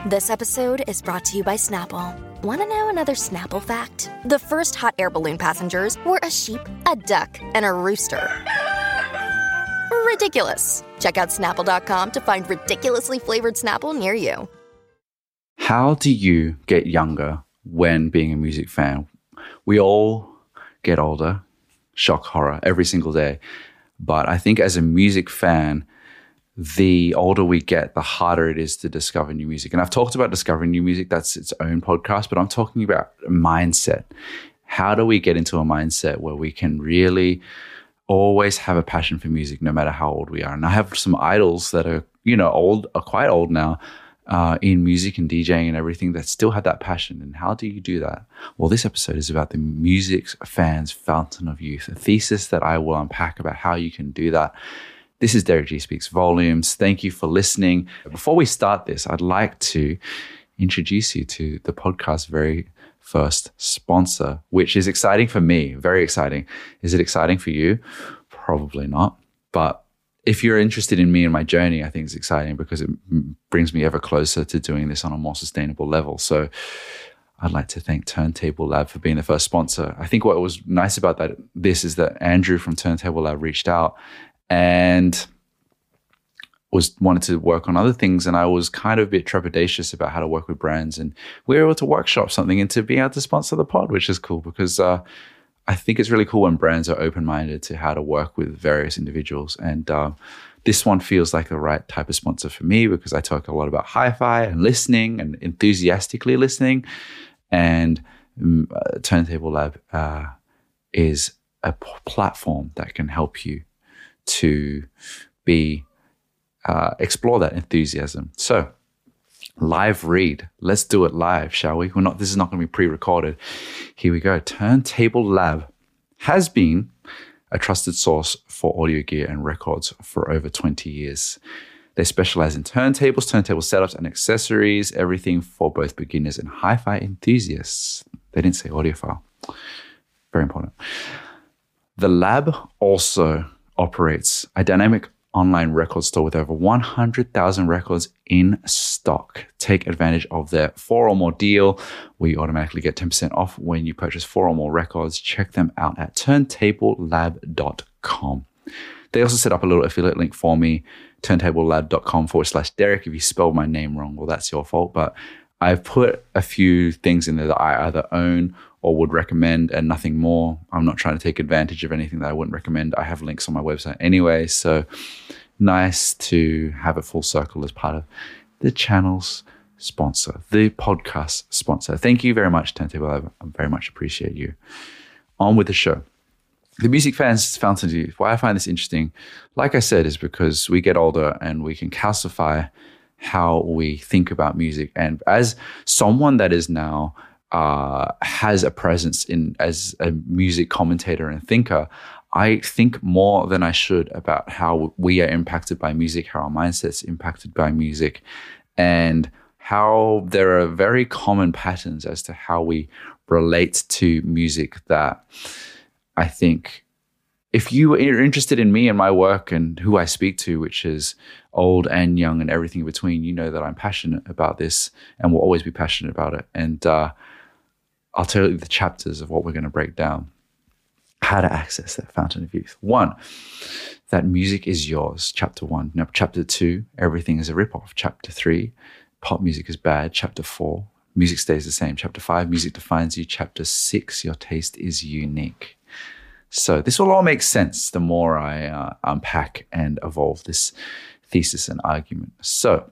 This episode is brought to you by Snapple. Want to know another Snapple fact? The first hot air balloon passengers were a sheep, a duck, and a rooster. Ridiculous. Check out Snapple.com to find ridiculously flavored Snapple near you. How do you get younger when being a music fan? We all get older, shock horror, every single day. But I think as a music fan, the older we get, the harder it is to discover new music. And I've talked about discovering new music. That's its own podcast, but I'm talking about mindset. How do we get into a mindset where we can really always have a passion for music, no matter how old we are? And I have some idols that are, quite old now, in music and DJing and everything, that still have that passion. And how do you do that? Well, this episode is about the music fans' fountain of youth, a thesis that I will unpack about how you can do that. This is Derek G Speaks Volumes. Thank you for listening. Before we start this, I'd like to introduce you to the podcast's very first sponsor, which is exciting for me, very exciting. Is it exciting for you? Probably not. But if you're interested in me and my journey, I think it's exciting because it brings me ever closer to doing this on a more sustainable level. So I'd like to thank Turntable Lab for being the first sponsor. I think what was nice about this is that Andrew from Turntable Lab reached out and wanted to work on other things, and I was kind of a bit trepidatious about how to work with brands, and we were able to workshop something into being able to sponsor the pod, which is cool because I think it's really cool when brands are open-minded to how to work with various individuals. And this one feels like the right type of sponsor for me because I talk a lot about hi-fi and listening and enthusiastically listening. And Turntable Lab is a platform that can help you to explore that enthusiasm. So live read. Let's do it live, shall we? This is not going to be pre-recorded. Here we go. Turntable Lab has been a trusted source for audio gear and records for over 20 years. They specialize in turntables, turntable setups, and accessories, everything for both beginners and hi-fi enthusiasts. They didn't say audiophile. Very important. The lab also operates a dynamic online record store with over 100,000 records in stock. Take advantage of their 4 or more deal, where you automatically get 10% off when you purchase 4 or more records. Check them out at turntablelab.com. They also set up a little affiliate link for me, turntablelab.com/Derek. If you spelled my name wrong, well, that's your fault. But I've put a few things in there that I either own or would recommend and nothing more. I'm not trying to take advantage of anything that I wouldn't recommend. I have links on my website anyway, so nice to have a full circle as part of the channel's sponsor, the podcast sponsor. Thank you very much, Turntable Lab. I very much appreciate you. On with the show. The music fans' fountain of youth. Why I find this interesting, like I said, is because we get older and we can calcify how we think about music. And as someone that is now has a presence as a music commentator and thinker, I think more than I should about how we are impacted by music, how our mindset's impacted by music, and how there are very common patterns as to how we relate to music that I think if you are interested in me and my work and who I speak to, which is old and young and everything in between, you know that I'm passionate about this and will always be passionate about it. And I'll tell you the chapters of what we're going to break down. How to access that fountain of youth. 1, that music is yours. Chapter 1. Now, chapter 2, everything is a ripoff. Chapter 3, pop music is bad. Chapter 4, music stays the same. Chapter 5, music defines you. Chapter 6, your taste is unique. So this will all make sense the more I unpack and evolve this thesis and argument. So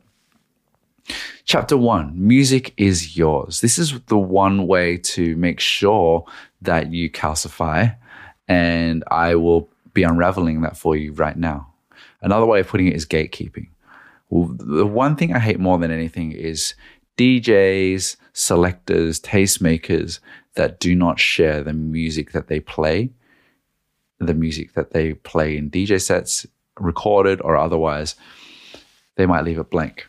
Chapter 1, music is yours. This is the one way to make sure that you calcify, and I will be unraveling that for you right now. Another way of putting it is gatekeeping. Well, the one thing I hate more than anything is DJs, selectors, tastemakers that do not share the music that they play in DJ sets, recorded or otherwise. They might leave it blank.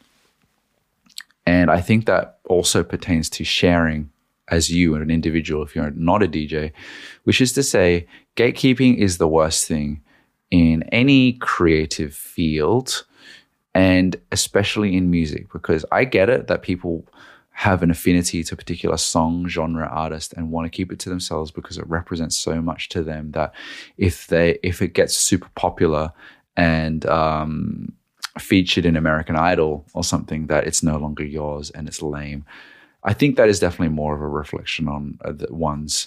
And I think that also pertains to sharing as you and an individual if you're not a DJ, which is to say gatekeeping is the worst thing in any creative field And especially in music, because I get it that people have an affinity to a particular song, genre, artist, and want to keep it to themselves because it represents so much to them that if it gets super popular and featured in American Idol or something, that it's no longer yours and it's lame. I think that is definitely more of a reflection on one's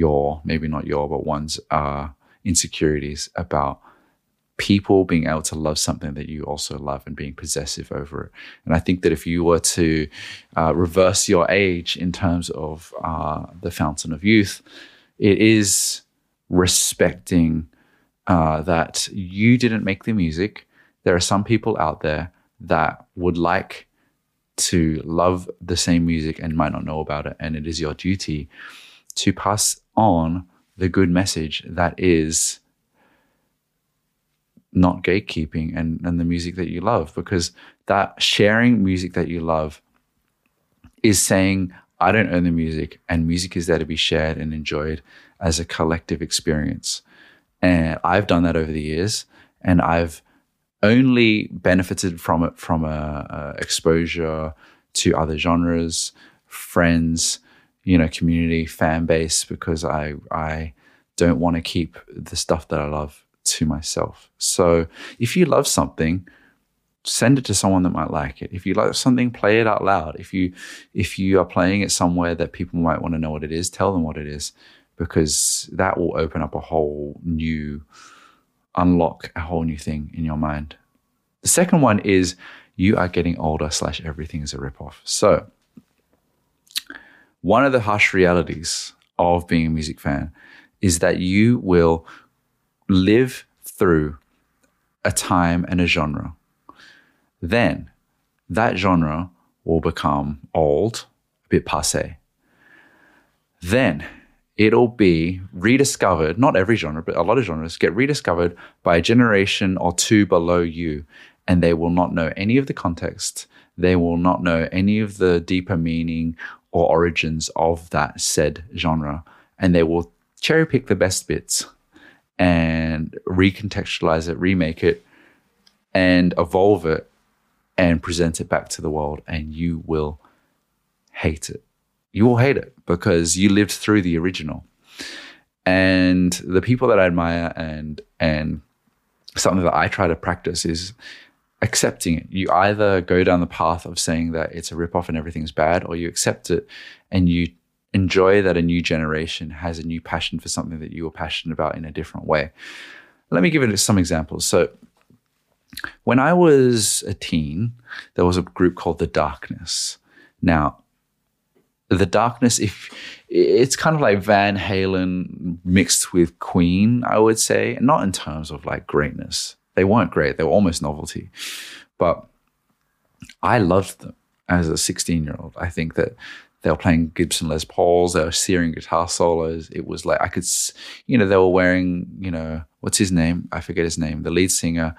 insecurities about people being able to love something that you also love and being possessive over it. And I think that if you were to reverse your age in terms of the fountain of youth, it is respecting that you didn't make the music. There are some people out there that would like to love the same music and might not know about it. And it is your duty to pass on the good message that is not gatekeeping and the music that you love, because that sharing music that you love is saying, I don't own the music, and music is there to be shared and enjoyed as a collective experience. And I've done that over the years, and I've only benefited from it from a exposure to other genres, friends, community, fan base, because I don't want to keep the stuff that I love to myself. So if you love something, send it to someone that might like it. If you like something, play it out loud. If you are playing it somewhere that people might want to know what it is, tell them what it is, because that will open up unlock a whole new thing in your mind. The second one is you are getting older / everything is a ripoff. So one of the harsh realities of being a music fan is that you will live through a time and a genre. Then that genre will become old, a bit passé. Then it'll be rediscovered, not every genre, but a lot of genres get rediscovered by a generation or two below you, and they will not know any of the context. They will not know any of the deeper meaning or origins of that said genre, and they will cherry pick the best bits and recontextualize it, remake it, and evolve it and present it back to the world, and you will hate it. You will hate it because you lived through the original. And the people that I admire and something that I try to practice is accepting it. You either go down the path of saying that it's a ripoff and everything's bad, or you accept it and you enjoy that a new generation has a new passion for something that you were passionate about in a different way. Let me give it some examples. So when I was a teen, there was a group called The Darkness. Now, The Darkness, it's kind of like Van Halen mixed with Queen, I would say, not in terms of like greatness. They weren't great. They were almost novelty. But I loved them as a 16-year-old. I think that they were playing Gibson Les Pauls. They were searing guitar solos. It was like I could, they were wearing, what's his name? I forget his name. The lead singer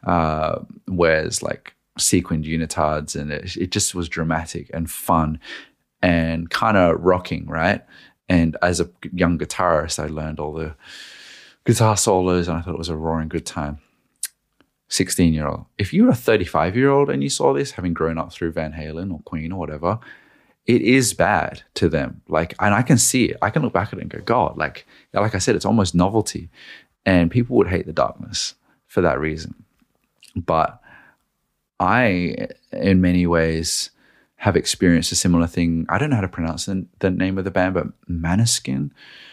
wears like sequined unitards, and it just was dramatic and fun and kind of rocking, right? And as a young guitarist, I learned all the guitar solos, and I thought it was a roaring good time. 16-year-old. If you were a 35-year-old and you saw this, having grown up through Van Halen or Queen or whatever, it is bad to them. Like, and I can see it. I can look back at it and go, God, like I said, it's almost novelty. And people would hate The Darkness for that reason. But I, in many ways, have experienced a similar thing. I don't know how to pronounce the name of the band, but Måneskin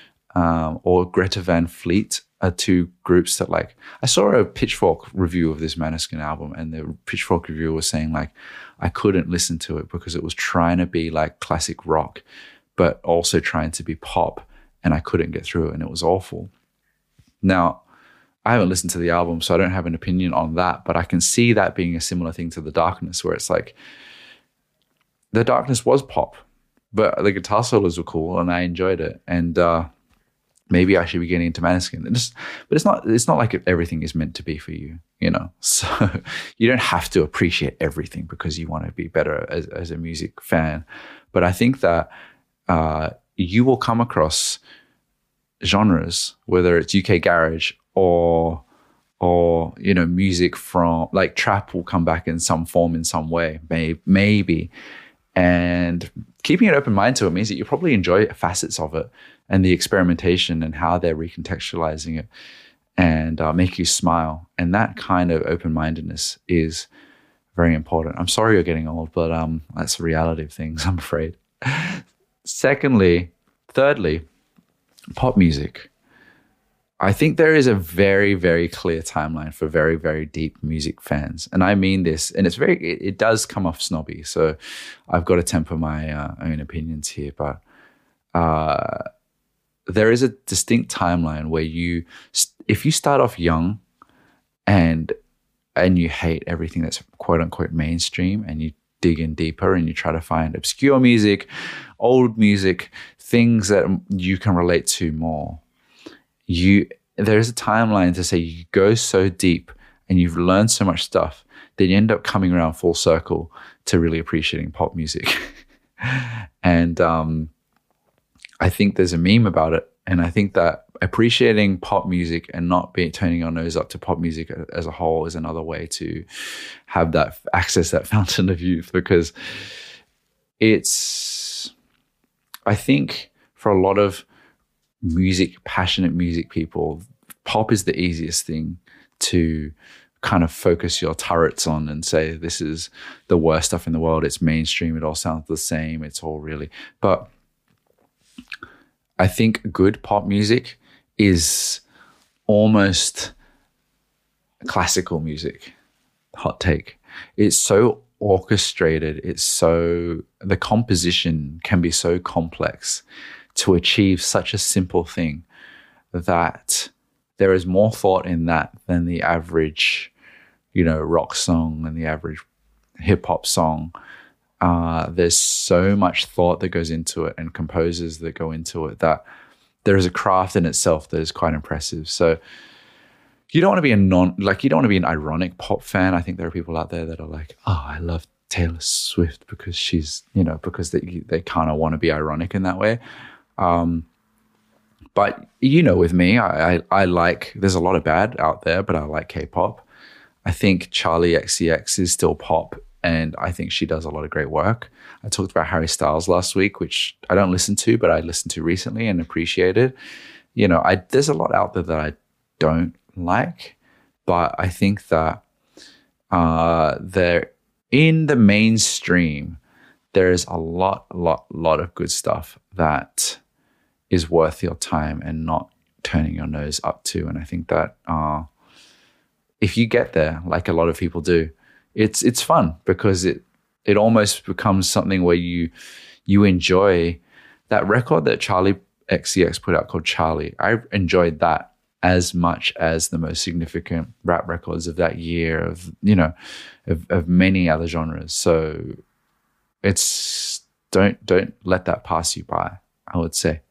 or Greta Van Fleet are two groups that like, I saw a Pitchfork review of this Måneskin album, and the Pitchfork reviewer was saying like, I couldn't listen to it because it was trying to be like classic rock, but also trying to be pop, and I couldn't get through it, and it was awful. Now, I haven't listened to the album, so I don't have an opinion on that, but I can see that being a similar thing to The Darkness, where it's like, The Darkness was pop, but the guitar solos were cool, and I enjoyed it. And maybe I should be getting into Måneskin. But it's not like everything is meant to be for you, So you don't have to appreciate everything because you want to be better as a music fan. But I think that you will come across genres, whether it's UK garage or or, you know, music from like trap will come back in some form, in some way, maybe. And keeping an open mind to it means that you probably enjoy facets of it and the experimentation and how they're recontextualizing it and make you smile. And that kind of open-mindedness is very important. I'm sorry you're getting old, but that's the reality of things, I'm afraid. Thirdly, pop music. I think there is a very, very clear timeline for very, very deep music fans. And I mean this, and it does come off snobby. So I've got to temper my own opinions here. But there is a distinct timeline where if you start off young and you hate everything that's quote unquote mainstream, and you dig in deeper and you try to find obscure music, old music, things that you can relate to more, there's a timeline to say you go so deep and you've learned so much stuff that you end up coming around full circle to really appreciating pop music. And I think there's a meme about it. And I think that appreciating pop music and not turning your nose up to pop music as a whole is another way to have that access that fountain of youth, because I think for a lot of passionate music people, pop is the easiest thing to kind of focus your turrets on and say, this is the worst stuff in the world. It's mainstream. It all sounds the same. It's all really, but I think good pop music is almost classical music. Hot take. It's so orchestrated. The composition can be so complex to achieve such a simple thing that there is more thought in that than the average, you know, rock song and the average hip hop song. There's so much thought that goes into it and composers that go into it that there is a craft in itself that is quite impressive. So you don't want to be an ironic pop fan. I think there are people out there that are like, oh, I love Taylor Swift because she's, you know, because they kind of want to be ironic in that way. But you know, with me, I like, there's a lot of bad out there, but I like K-pop. I think Charli XCX is still pop, and I think she does a lot of great work. I talked about Harry Styles last week, which I don't listen to, but I listened to recently and appreciated. You know, there's a lot out there that I don't like, but I think that they're in the mainstream. There's a lot of good stuff that is worth your time and not turning your nose up to. And I think that if you get there, like a lot of people do, it's fun because it almost becomes something where you enjoy that record that Charli XCX put out called Charli. I enjoyed that as much as the most significant rap records of that year, of many other genres. So don't let that pass you by, I would say.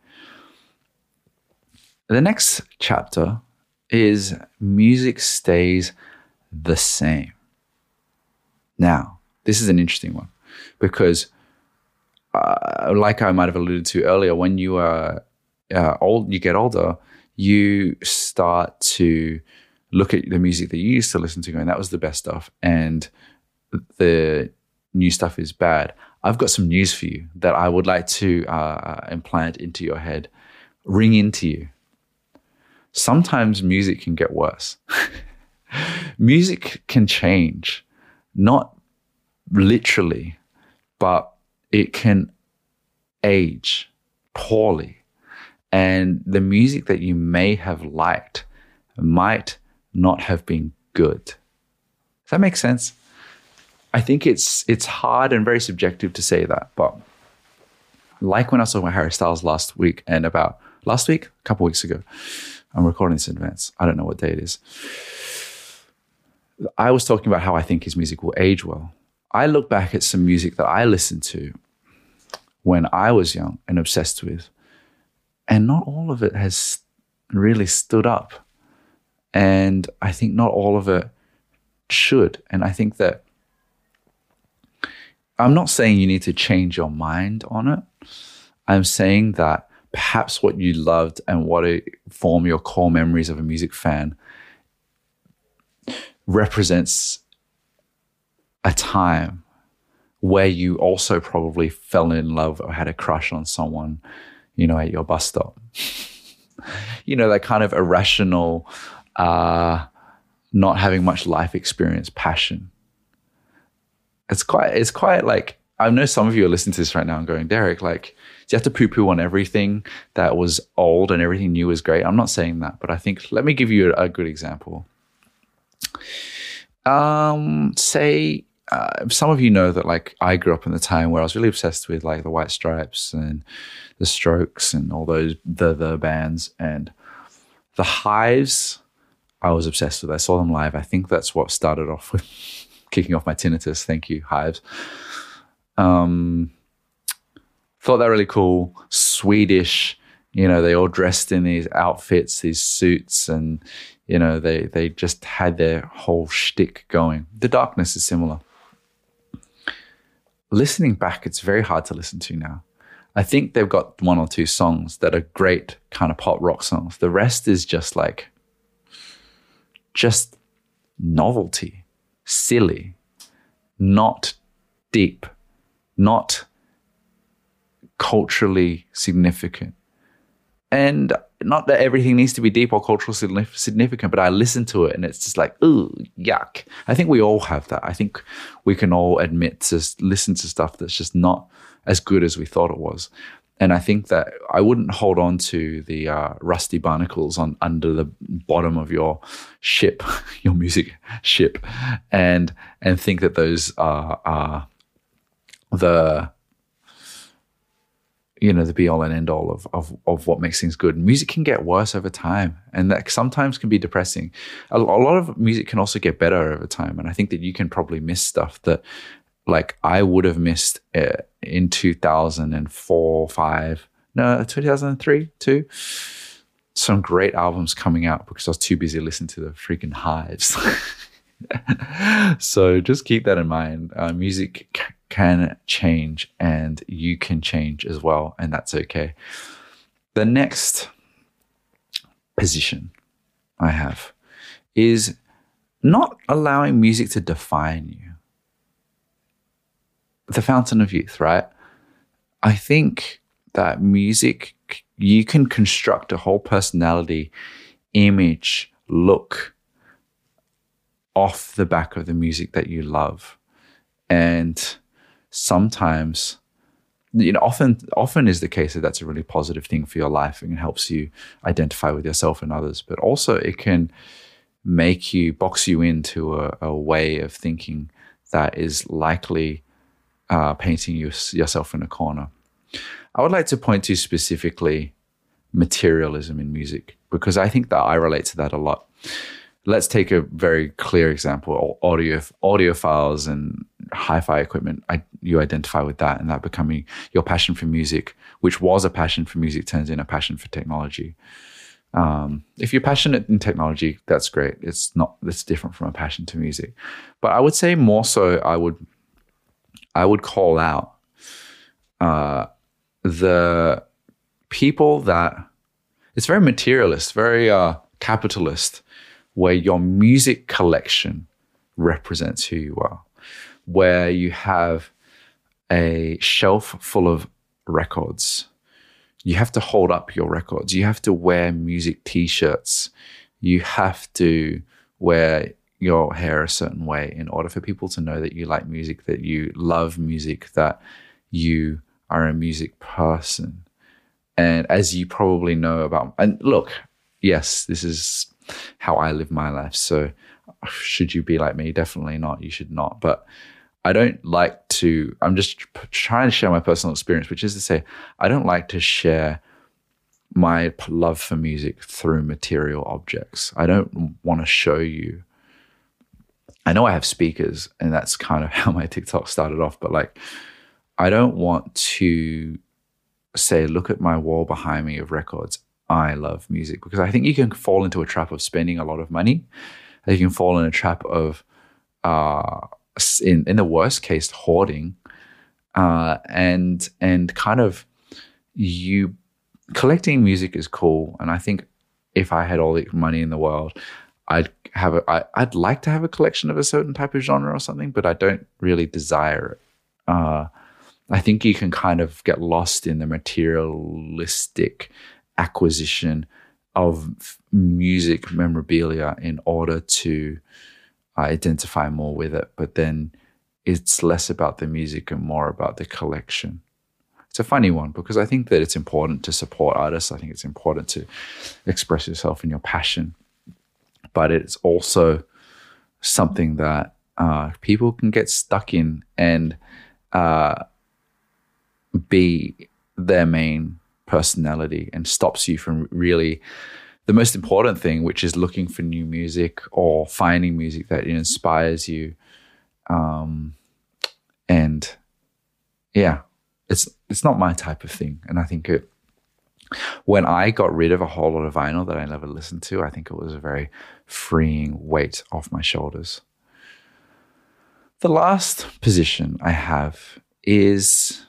The next chapter is music stays the same. Now, this is an interesting one because like I might have alluded to earlier, when you are you get older, you start to look at the music that you used to listen to going, that was the best stuff, and the new stuff is bad. I've got some news for you that I would like to implant into your head, ring into you. Sometimes music can get worse. Music can change, not literally, but it can age poorly. And the music that you may have liked might not have been good. Does that make sense? I think it's hard and very subjective to say that, but like when I was talking about Harry Styles a couple weeks ago, I'm recording this in advance. I don't know what day it is. I was talking about how I think his music will age well. I look back at some music that I listened to when I was young and obsessed with, and not all of it has really stood up. And I think not all of it should. And I think that I'm not saying you need to change your mind on it. I'm saying that perhaps what you loved and what form your core memories of a music fan, represents a time where you also probably fell in love or had a crush on someone, at your bus stop. That kind of irrational, not having much life experience, passion. It's quite like, I know some of you are listening to this right now and going, Derek, like, do you have to poo-poo on everything that was old and everything new is great? I'm not saying that, but I think, let me give you a good example. Say, some of you know that, like, I grew up in the time where I was really obsessed with, like, the White Stripes and the Strokes and all those the bands, and the Hives I was obsessed with. I saw them live. I think that's what started off with kicking off my tinnitus. Thank you, Hives. Thought that really cool. Swedish, they all dressed in these outfits, these suits, and they just had their whole shtick going. The Darkness is similar. Listening back, it's very hard to listen to now. I think they've got one or two songs that are great kind of pop rock songs. The rest is just novelty, silly, not deep, not culturally significant. And not that everything needs to be deep or culturally significant, but I listen to it and it's just like, ooh, yuck. I think we all have that. I think we can all admit to listen to stuff that's just not as good as we thought it was. And I think that I wouldn't hold on to the rusty barnacles under the bottom of your ship, your music ship, and think that those are the be all and end all of what makes things good. Music can get worse over time, and that sometimes can be depressing. A lot of music can also get better over time, and I think that you can probably miss stuff that, like, I would have missed in 2004, 2003, too. Some great albums coming out because I was too busy listening to the freaking Hives. So just keep that in mind. Music can change and you can change as well, and that's okay. The next position I have is not allowing music to define you. The fountain of youth, right? I think that music, you can construct a whole personality, image, look off the back of the music that you love. And sometimes, often is the case that that's a really positive thing for your life and it helps you identify with yourself and others. But also it can box you into a way of thinking that is likely painting yourself in a corner. I would like to point to specifically materialism in music, because I think that I relate to that a lot. Let's take a very clear example: audiophiles and hi-fi equipment. You identify with that, and that becoming your passion for music, which was a passion for music, turns into a passion for technology. If you're passionate in technology, that's great. It's different from a passion to music. But I would say more so, I would call out the people that, it's very materialist, very capitalist, where your music collection represents who you are, where you have a shelf full of records. You have to hold up your records. You have to wear music t-shirts. You have to wear your hair a certain way in order for people to know that you like music, that you love music, that you are a music person. And as you probably know about, and look, yes, this is how I live my life. So should you be like me? Definitely not. You should not. But I don't like to, I'm just trying to share my personal experience, which is to say, I don't like to share my love for music through material objects. I don't want to show you. I know I have speakers, and that's kind of how my TikTok started off, but like, I don't want to say, look at my wall behind me of records. I love music, because I think you can fall into a trap of spending a lot of money. You can fall in a trap of, in the worst case, hoarding, and kind of you collecting music is cool. And I think if I had all the money in the world, I'd I'd like to have a collection of a certain type of genre or something, but I don't really desire it. I think you can kind of get lost in the materialistic acquisition of music memorabilia in order to identify more with it. But then it's less about the music and more about the collection. It's a funny one because I think that it's important to support artists. I think it's important to express yourself in your passion. But it's also something that people can get stuck in and be their main personality, and stops you from really the most important thing, which is looking for new music or finding music that inspires you. And yeah, it's not my type of thing. And I think when I got rid of a whole lot of vinyl that I never listened to, I think it was a very freeing weight off my shoulders. The last position I have is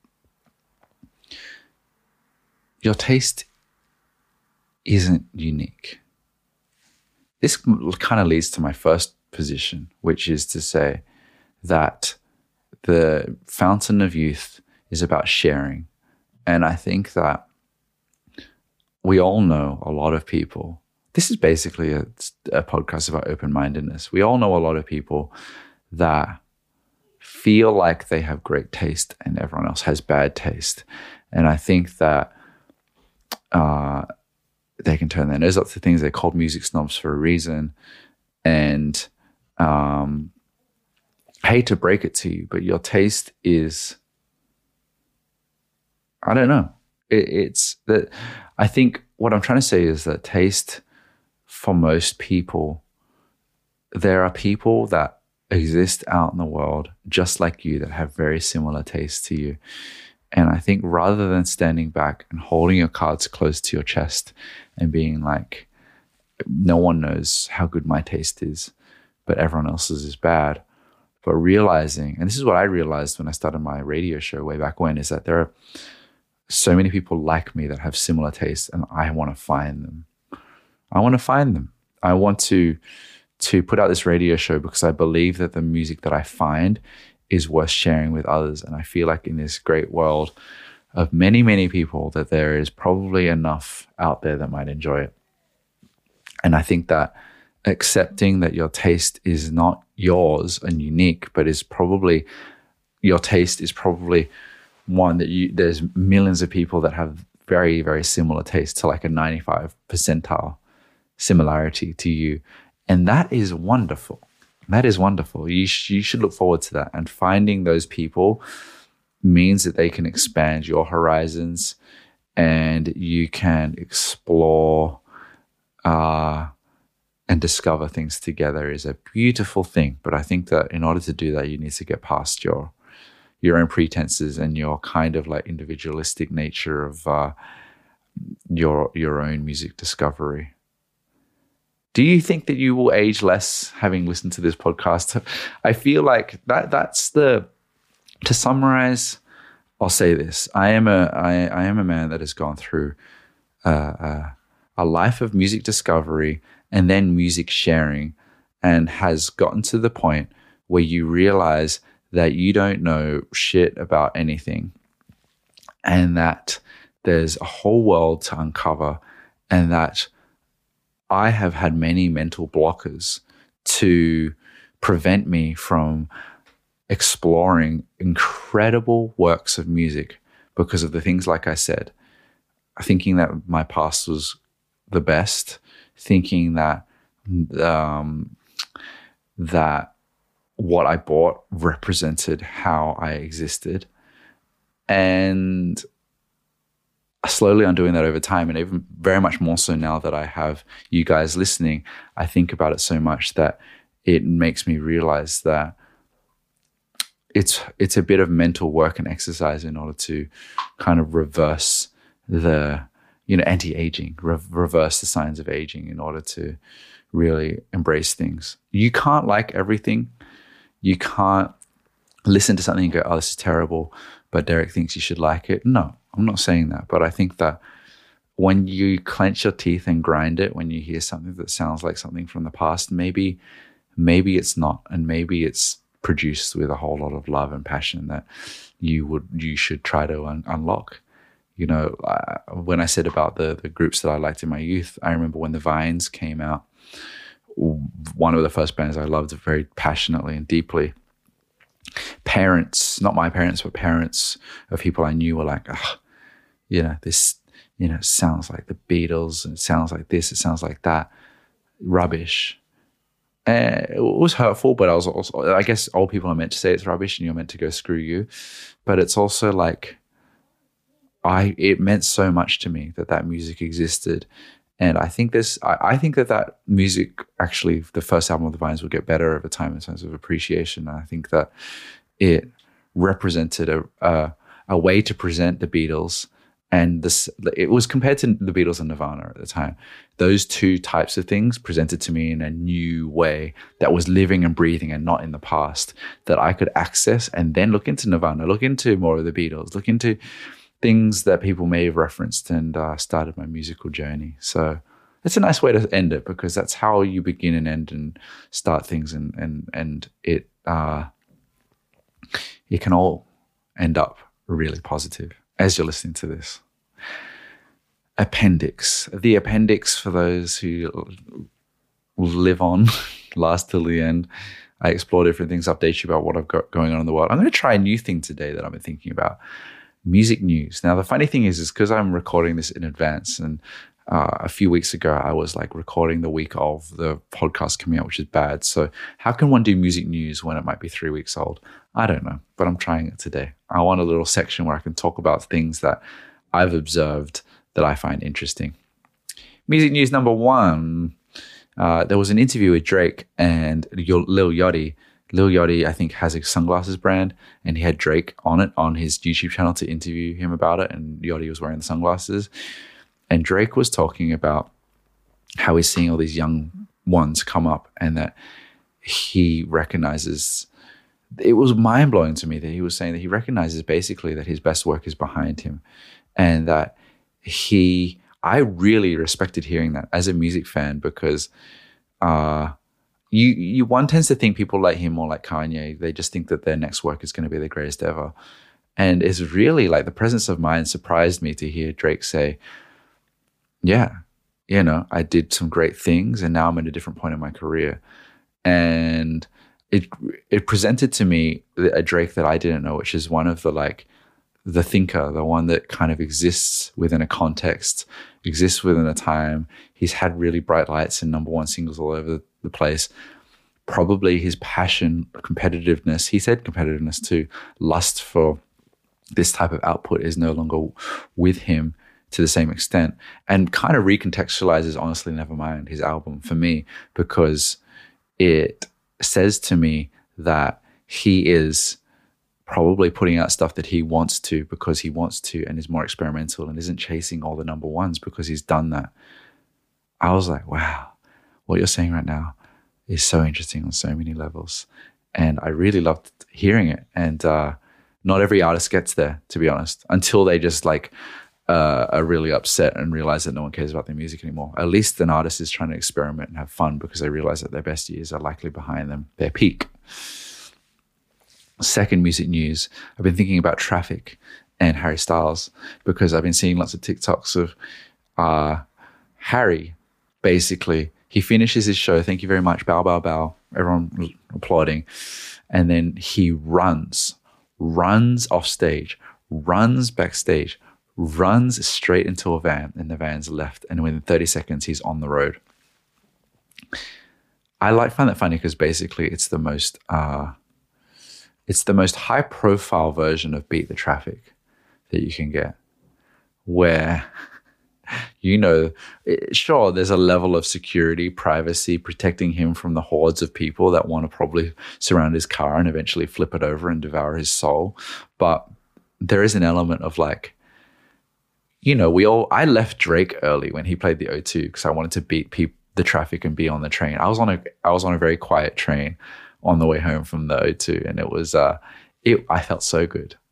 your taste isn't unique. This kind of leads to my first position, which is to say that the fountain of youth is about sharing. And I think that we all know a lot of people. This is basically a podcast about open-mindedness. We all know a lot of people that feel like they have great taste and everyone else has bad taste. And I think that they can turn their nose up to things. They're called music snobs for a reason. And I hate to break it to you, but your taste is, I don't know. It's that I think what I'm trying to say is that taste, for most people, there are people that exist out in the world just like you that have very similar tastes to you. And I think rather than standing back and holding your cards close to your chest and being like, no one knows how good my taste is, but everyone else's is bad. But realizing, and this is what I realized when I started my radio show way back when, is that there are so many people like me that have similar tastes, and I want to find them. I want to find them. I want to put out this radio show because I believe that the music that I find is worth sharing with others. And I feel like in this great world of many, many people, that there is probably enough out there that might enjoy it. And I think that accepting that your taste is not yours and unique, but is probably, your taste is probably one that there's millions of people that have very, very similar taste, to like a 95 percentile similarity to you. And that is wonderful. That is wonderful. You should look forward to that. And finding those people means that they can expand your horizons and you can explore and discover things together is a beautiful thing. But I think that in order to do that, you need to get past your own pretenses and your kind of like individualistic nature of your own music discovery. Do you think that you will age less having listened to this podcast? I feel like that's to summarize, I'll say this. I am a man that has gone through a life of music discovery and then music sharing, and has gotten to the point where you realize that you don't know shit about anything and that there's a whole world to uncover, and that I have had many mental blockers to prevent me from exploring incredible works of music because of the things like I said, thinking that my past was the best, thinking that that what I bought represented how I existed, and slowly undoing that over time. And even very much more so now that I have you guys listening, I think about it so much that it makes me realize that it's a bit of mental work and exercise in order to kind of reverse the, anti-aging, reverse the signs of aging in order to really embrace things. You can't like everything. You can't listen to something and go, oh, this is terrible, but Derek thinks you should like it. No, I'm not saying that. But I think that when you clench your teeth and grind it, when you hear something that sounds like something from the past, maybe it's not, and maybe it's produced with a whole lot of love and passion that you should try to unlock. You know, when I said about the groups that I liked in my youth, I remember when the Vines came out, one of the first bands I loved very passionately and deeply. Parents, not my parents, but parents of people I knew were like, this, sounds like the Beatles, and it sounds like this, it sounds like that. Rubbish. And it was hurtful, but I was also, I guess old people are meant to say it's rubbish and you're meant to go screw you. But it's also like, it meant so much to me that music existed. And I think that music, actually, the first album of the Vines, will get better over time in terms of appreciation. And I think that it represented a way to present the Beatles, and it was compared to the Beatles and Nirvana at the time. Those two types of things presented to me in a new way that was living and breathing and not in the past, that I could access and then look into Nirvana, look into more of the Beatles, look into things that people may have referenced, and started my musical journey. So it's a nice way to end it, because that's how you begin and end and start things, and it can all end up really positive as you're listening to this. Appendix. The appendix, for those who live on, last till the end. I explore different things, update you about what I've got going on in the world. I'm going to try a new thing today that I've been thinking about. Music news. Now, the funny thing is because I'm recording this in advance, and a few weeks ago, I was like recording the week of the podcast coming out, which is bad. So how can one do music news when it might be 3 weeks old? I don't know, but I'm trying it today. I want a little section where I can talk about things that I've observed that I find interesting. Music news number one. There was an interview with Drake and Lil Yachty. Lil Yachty, I think, has a sunglasses brand, and he had Drake on it on his YouTube channel to interview him about it, and Yachty was wearing the sunglasses. And Drake was talking about how he's seeing all these young ones come up, and that he recognizes, it was mind-blowing to me that he was saying that he recognizes basically that his best work is behind him, and that I really respected hearing that as a music fan, because one tends to think people like him or like Kanye, they just think that their next work is going to be the greatest ever. And it's really like the presence of mind surprised me to hear Drake say, yeah, I did some great things and now I'm at a different point in my career. And it presented to me a Drake that I didn't know, which is one of the thinker, the one that kind of exists within a context, exists within a time. He's had really bright lights and number one singles all over the place. Probably his passion, competitiveness, he said competitiveness too, lust for this type of output is no longer with him to the same extent, and kind of recontextualizes Honestly Nevermind, his album, for me, because it says to me that he is probably putting out stuff that he wants to because he wants to, and is more experimental and isn't chasing all the number ones because he's done that. I was like, wow, what you're saying right now is so interesting on so many levels. And I really loved hearing it. And not every artist gets there, to be honest, until they just are really upset and realize that no one cares about their music anymore. At least an artist is trying to experiment and have fun because they realize that their best years are likely behind them, their peak. Second music news, I've been thinking about Traffic and Harry Styles, because I've been seeing lots of TikToks of Harry. Basically, he finishes his show, thank you very much, bow, bow, bow, everyone applauding, and then he runs off stage, runs backstage, runs straight into a van, and the van's left, and within 30 seconds he's on the road. I find that funny because basically it's the most high profile version of Beat the Traffic that you can get, where sure, there's a level of security, privacy, protecting him from the hordes of people that want to probably surround his car and eventually flip it over and devour his soul. But there is an element of I left Drake early when he played the O2 because I wanted to beat the traffic and be on the train. I was on a very quiet train on the way home from the O2, and it was I felt so good.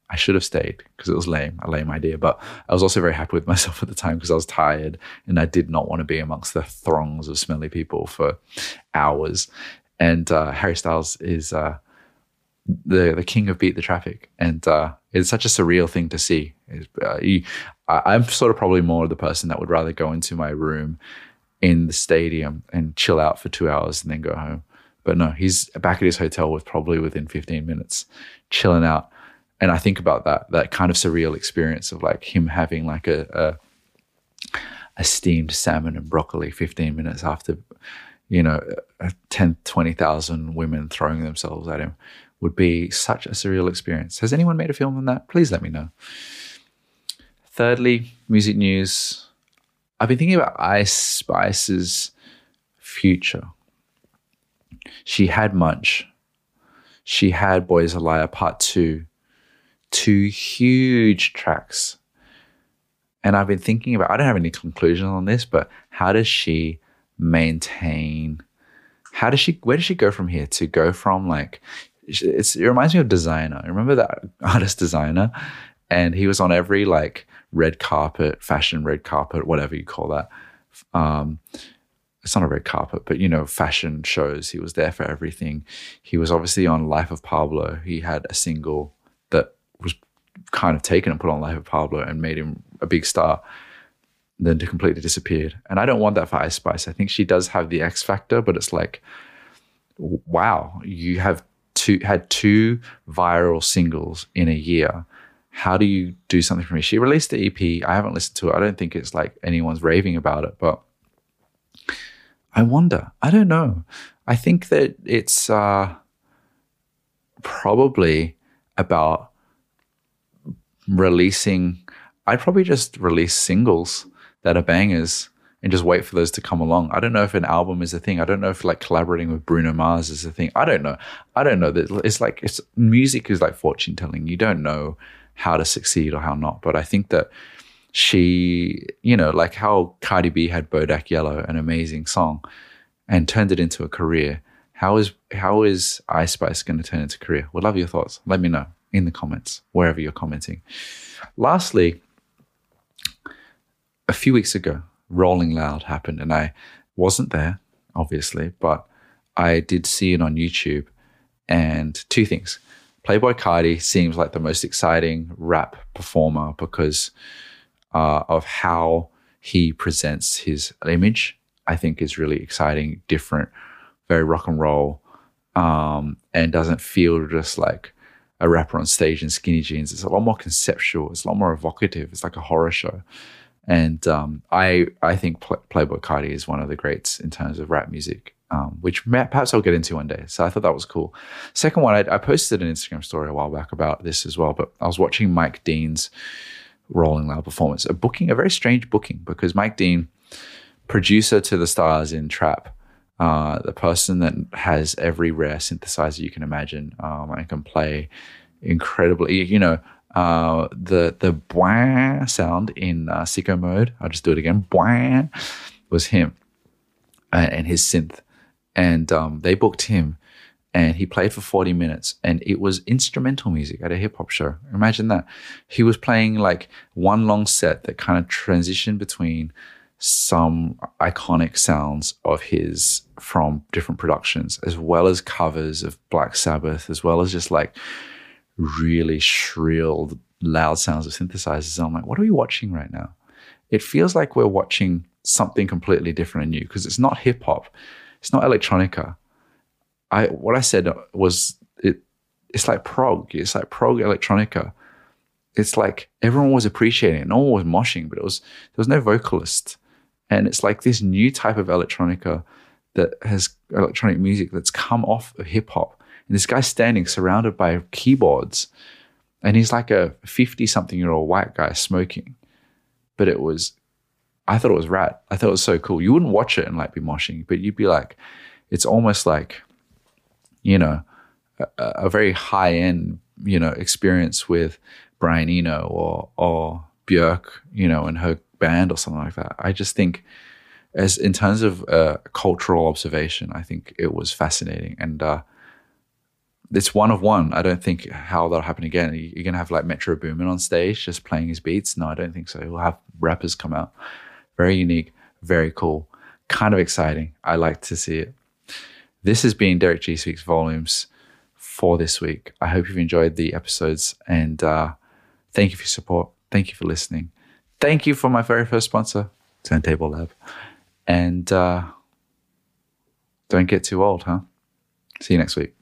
I should have stayed because it was a lame idea. But I was also very happy with myself at the time because I was tired and I did not want to be amongst the throngs of smelly people for hours. And Harry Styles is the king of Beat the Traffic. And it's such a surreal thing to see. I'm sort of probably more the person that would rather go into my room in the stadium and chill out for 2 hours and then go home. But no, he's back at his hotel within 15 minutes, chilling out. And I think about that kind of surreal experience of like him having like a steamed salmon and broccoli 15 minutes after, 10, 20,000 women throwing themselves at him would be such a surreal experience. Has anyone made a film on that? Please let me know. Thirdly, music news. I've been thinking about Ice Spice's future. She had Munch. She had Boys a Liar Part 2. 2 huge tracks. And I've been thinking about, I don't have any conclusion on this, but how does she maintain, where does she go from here to go from like, it reminds me of Designer. Remember that artist Designer? And he was on every like red carpet, fashion red carpet, whatever you call that. It's not a red carpet, but fashion shows. He was there for everything. He was obviously on Life of Pablo. He had a single that was kind of taken and put on Life of Pablo and made him a big star, then completely disappeared. And I don't want that for Ice Spice. I think she does have the X factor, but it's like, wow, you have had 2 viral singles in a year. How do you do something for me? She released the EP. I haven't listened to it. I don't think it's like anyone's raving about it, but I wonder. I don't know. I think that it's probably about releasing. I'd probably just release singles that are bangers and just wait for those to come along. I don't know if an album is a thing. I don't know if like collaborating with Bruno Mars is a thing. I don't know. It's music is like fortune telling. You don't know how to succeed or how not. But I think that she, like how Cardi B had Bodak Yellow, an amazing song, and turned it into a career. How is Ice Spice going to turn into a career? Would love your thoughts. Let me know in the comments, wherever you're commenting. Lastly, a few weeks ago, Rolling Loud happened, and I wasn't there, obviously, but I did see it on YouTube. And 2 things. Playboi Carti seems like the most exciting rap performer because of how he presents his image. I think is really exciting, different, very rock and roll, and doesn't feel just like a rapper on stage in skinny jeans. It's a lot more conceptual. It's a lot more evocative. It's like a horror show. And I think Playboi Carti is one of the greats in terms of rap music, which perhaps I'll get into one day. So I thought that was cool. Second one, I posted an Instagram story a while back about this as well, but I was watching Mike Dean's Rolling Loud performance, a very strange booking, because Mike Dean, producer to the stars in trap, the person that has every rare synthesizer you can imagine, and can play incredibly, the bwah sound in Sicko Mode. I'll just do it again. Bwah was him and his synth. And they booked him and he played for 40 minutes and it was instrumental music at a hip hop show. Imagine that. He was playing like one long set that kind of transitioned between some iconic sounds of his from different productions, as well as covers of Black Sabbath, as well as just like really shrill, loud sounds of synthesizers. And I'm like, what are we watching right now? It feels like we're watching something completely different and new, because it's not hip hop, it's not electronica. What I said was it's like prog. It's like prog electronica. It's like everyone was appreciating it. No one was moshing, but there was no vocalist. And it's like this new type of electronica that has electronic music that's come off of hip hop. And this guy's standing surrounded by keyboards, and he's like a 50-something-year-old white guy smoking. But I thought it was rad. I thought it was so cool. You wouldn't watch it and like be moshing, but you'd be like, it's almost like, a very high-end, experience with Brian Eno or Björk, and her band or something like that. I just think, as in terms of cultural observation, I think it was fascinating. And it's one of one. I don't think how that'll happen again. You're going to have like Metro Boomin on stage just playing his beats. No, I don't think so. He'll have rappers come out. Very unique, very cool, kind of exciting. I like to see it. This has been Derek G Speaks Volumes for this week. I hope you've enjoyed the episodes, and thank you for your support. Thank you for listening. Thank you for my very first sponsor, Turntable Lab. And don't get too old, huh? See you next week.